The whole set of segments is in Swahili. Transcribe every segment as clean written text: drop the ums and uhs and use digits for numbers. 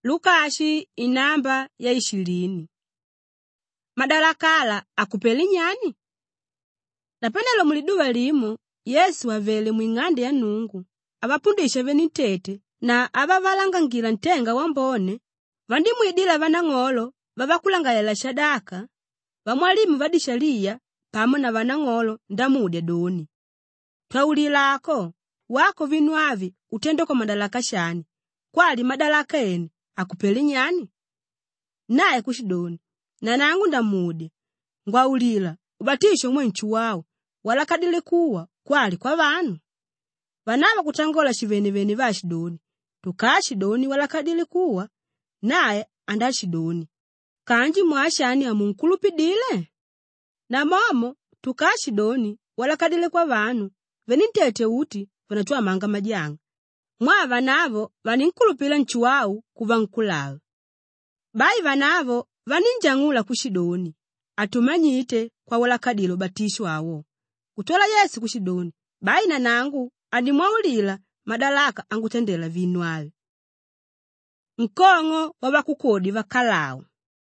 Lukashi inamba ya 20. Madalakala akupeli nyani? Napanelo muliduwa limo, Yesu avele mwing'ande ya Nungu, abapundisha venitete na abavalangangira ntenga wambone, vandimwidila vanang'olo, vabakulangalela shadaka, vamwalimu vadishalia, pamo na vanang'olo ndamude doni. Twaulilako, wako vinuavi utendo kwa madalaka shani, kwali madalaka eni akupeli nyani? Nae kushidoni, na nangu ndamude, ngwaulila, ubatisho mwenchu wao, wala kadile kuwa, kwali kwa vanu. Vanava kutangola shivene vashidoni, tukashidoni wala kadile kuwa, nae andashidoni. Kanji mwashani amunkulupidile? Na mamo, tukashidoni wala kadile kwa vanu, venitete uti, vanachua manga majanga. Mwa vanavo, vaninkulupila nchu wao kuva nkulawe. Bai vanavo, vaninjangula kushidoni, atumanyite kwa wala kadilo batisho awo. Kutola Yesu kushidoni, bai na nangu, adimwaulila, madalaka angutendela vinuawe. Nkong'o wabakukodi vakalao.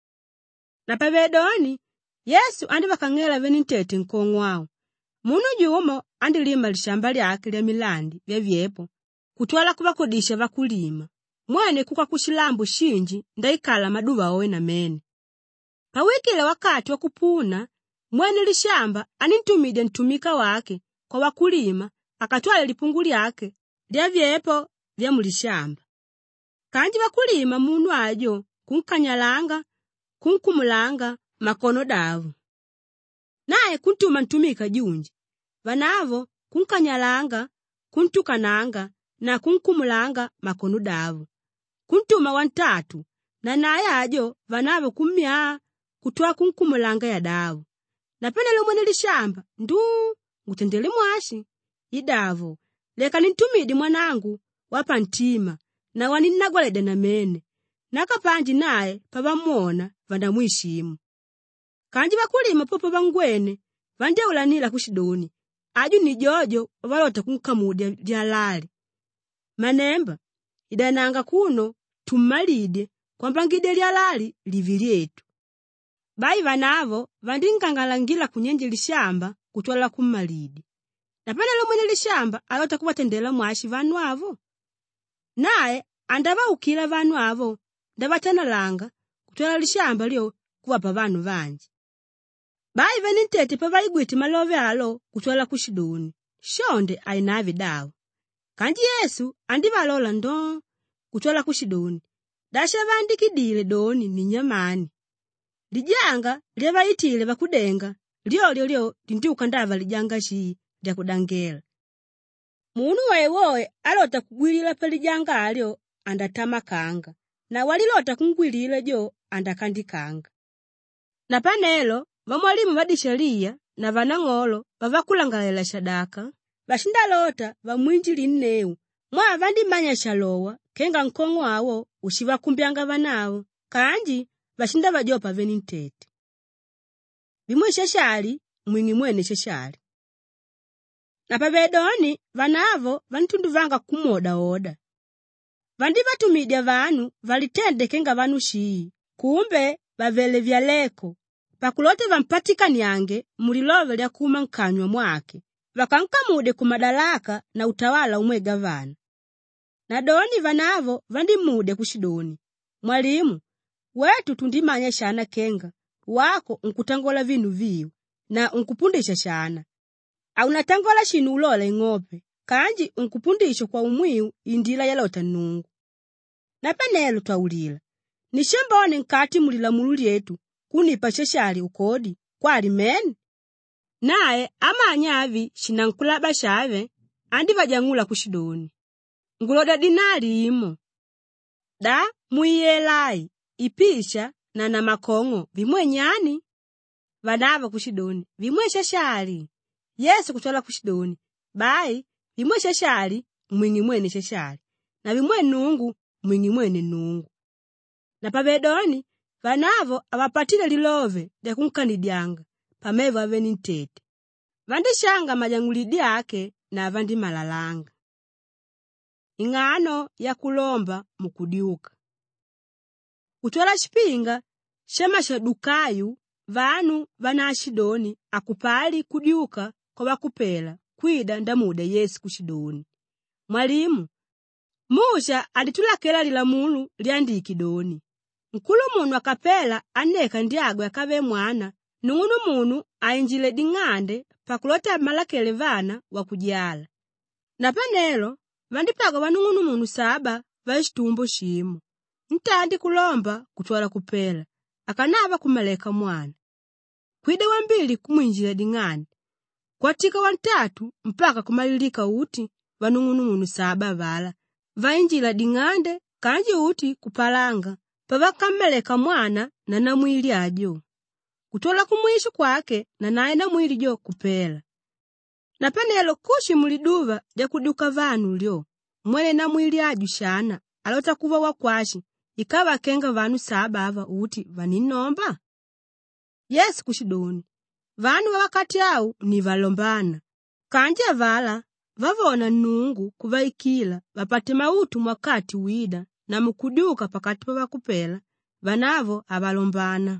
Na pavedoni, Yesu andi vakang'ela venitete nkong'o wao. Munu jumo andi lima lishamba lyake lya milandi vya vyepo, kutola kubakodisha vakulima. Mwene kuka kushilambu shinji ndaikala maduva owe na mene. Pawikile wakati wa kupuna, mwene lishamba anintumide ntumika wake kwa wakulima, akatwale lipungu lyake lya vyepo vya mulishamba. Kanji wakulima munu ajo kunkanyalanga, kunkumulanga makono davu. Nae kuntuma ntumika junji. Vanavo kunkanyalanga, kuntukananga na kunkumulanga makono davu. Kuntuma wantatu, na nae ajo vanavo kumyaa kutoa kunkumulanga ya davu. Na penelo mwene lishamba, ngutendele mwashi, idavu, leka nintumidi mwanangu, wapa ntima, na waninagwalede na mene. Nakapanji nae, pavamuona, vandamwishimu. Kanji wakulima popo vangwene, vandeulanila kushidoni, aju ni jojo, walota kunkamudia dialali. Manemba, idananga kuno, tumalide, kwa mbangide lialali, livilietu. Bai vanavo, vandingangalangila kunyenje lishamba, kutola kumalidi. Na panelo mwene lishamba, alota kuwatendela mwashi vanu avo. Nae, andava ukila vanu avo, ndavatana langa, kutola lishamba lio kuwapa vanu vanji. Bai venitete pavaigwiti malove alo, kutola kushidoni, shonde ainavi dawa. Kanji Yesu, andivalola ndo, kutola kushidoni, dasha vandikidile doni ni nyamani. Lijanga, liava itile vakudenga, lio, linduka ndava lijanga shii, lya kudangela. Munu wewoe, alota kugwilila pa lijanga alio, andatama kanga, na walilota kungwilile jo, andakandikanga. Na panelo, vamwalimu vadishalia, na vanang'olo, vavakulangalela shadaka, vashindalota, vamwinjili nneu, mwa vandimanya shalowa, kenga nkong'o awo, ushivakumbianga vanao, kanji, vashinda vajopa venitete. Vimwe shashali, mwingi mwene shashali. Na pavedoni, vanavo, vanitunduvanga kumoda oda. Vandivatumidya vanu, valitende kenga vanu shii, kumbe, vavele vyaleko. Pakulote vampatika nyange, mulilove lya kuma nkanywa mwake. Vakankamude kumadalaka na utawala umwega vana. Na doni vanavo, vandimude kushidoni. Mwalimu, wetu tundimanya shana kenga, wako unkutangola vinu viu, na unkupundisha shana. Au natangola shinu ulola ing'ope, kanji unkupundisha kwa umwiu indila yalota Nungu. Na panelo twaulila, nishambone nkati mulila mululi yetu, kunipa shashali ukodi, kwali meni? Nae amanya avi shinankulaba shave, andi vajangula kushidoni. Nguloda dinari imo. Da, muiyelai, ipisha, na namakong'o, vimwe nyani? Vanava kushidoni, vimwe shashali. Yesu kutola kushidoni, bai, vimwe shashali, mwingi mwene shashali. Na vimwe Nungu, mwingi mwene Nungu. Na pavedoni, vanavo avapatile lilove, lya kunkanidyanga, pamevo avenitete. Vandishanga majangulidi ake, na vandi malalanga. Ing'ano ya kulomba mukudiuka. Kutwala chipinga shemashadukayu vanu vana Ashidoni akupali kudyuka kwa wakupela kwida ndamuda Yesu kushidoni. Mwalimu, Musha aditulakela lilamulu lyandikidoni. Nkulu munu akapela aneka ndiagwe akabe mwana, nung'unu munu ainjile ding'ande pakulota malakele vana wakujala. Na panelo, vandipaga vanung'unu munu 7 vaishitumbo shimo. Ntandi kulomba kutwala kupela, akanava kumaleka mwana. Kwida wa 2 kumwinjile ding'ande. Kwatika wa 3 mpaka kumalilika uti vanung'unu munu 7 vala. Vainjila ding'ande kanji uti kupalanga, pavakameleka mwana na namwili ajo. Kutola kumwishu kwake na naye namwili jo kupela. Na panelo kushi muliduva lya kuduka vanu lyo, mwene namwili aju shana, alota kuva wakwashi, ikawa kenga vanu 7 ava uti vaninomba. Yesu kushidoni, vanu wakati au ni valombana. Kanji avala, vavona nungu kuvaikila, vapate mautu mwakati wida, na mukuduka pakati pa wakupela, vanavo avalombana.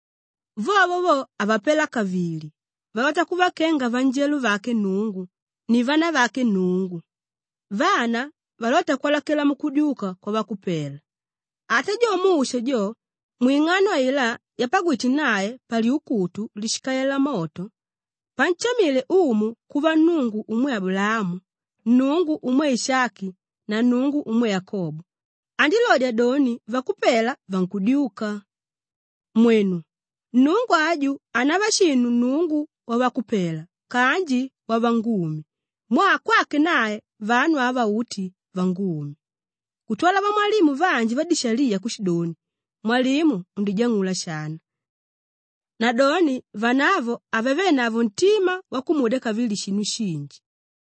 Vovo avapela kavili, vawata kuvakenga vanjelu vake nungu, ni vana vake nungu. Vana, valota kwalakela mukuduka kwa wakupela. Ate jo Musha jo, mwing'ano ila yapagwiti naye pali ukutu lishikayela moto. Panchamile umu kuva nungu umwe Abulamu, nungu umwe Ishaki, na nungu umwe Yakobo. Andilodya doni vakupela vankudyuka. Mwenu, nungu aju anavashinu nungu wa wakupela, kanji wa vangumi. Mwa kwake naye vanu ava uti vangumi. Kutwala wa mwalimu vanji vadishalia kushidoni, mwalimu undijangula shana. Na doni vanavo aveve navo ntima wakumude kavili shinu shinji.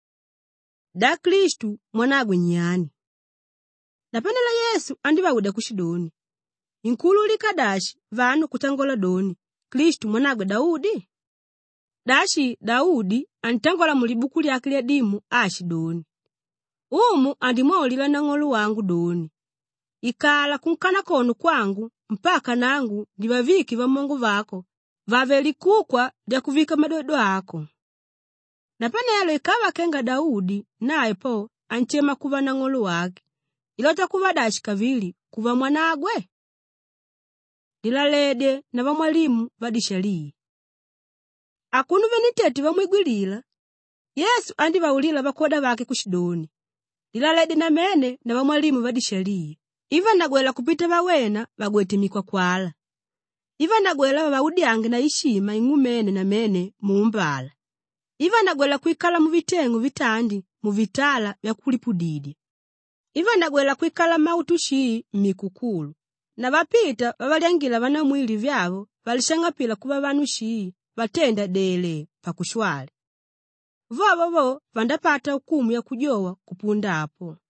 Da Kristu mwanagwe nyani. Na panela Yesu andiva uda kushidoni. Inkulu likadashi vanu kutangola doni, Kristu mwanagwe Daudi? Dashi Daudi antangola mulibuku lyake lya dimu ashidoni. Umu andimwaulila na ng'olu wangu doni. Ikala kunkana konu kwangu, mpaka nangu ndivaviki va Mungu vako, vaveli kukwa lya kuvika madodo ako. Na panelo ikawa kenga Daudi, nae po anchema kuva na ng'olu wake. Ilota kuva dashi kavili kuva mwanagwe. Dilalede na va mwalimu vadishalii. Akunu veniteti vamwigwilila. Yesu andivaulila vakoda vake kushidoni. Dilalede na mene na va mwalimu vadishalii. Iva nagwela kupita vawena vagwetemikwa kwala. Iva nagwela vaudiange na ishima ing'umene na mene muumbala. Iva nagwela kuikala muvitengu vitandi muvitala vya kulipudidi. Iva nagwela kuikala mautushi mikukulu. Na vapita vavalyangila vana mwili vyavo valishangapila kuva vanu shii vatenda dele pakushwale. Vovo vandapata hukumu ya kujowa kupunda hapo.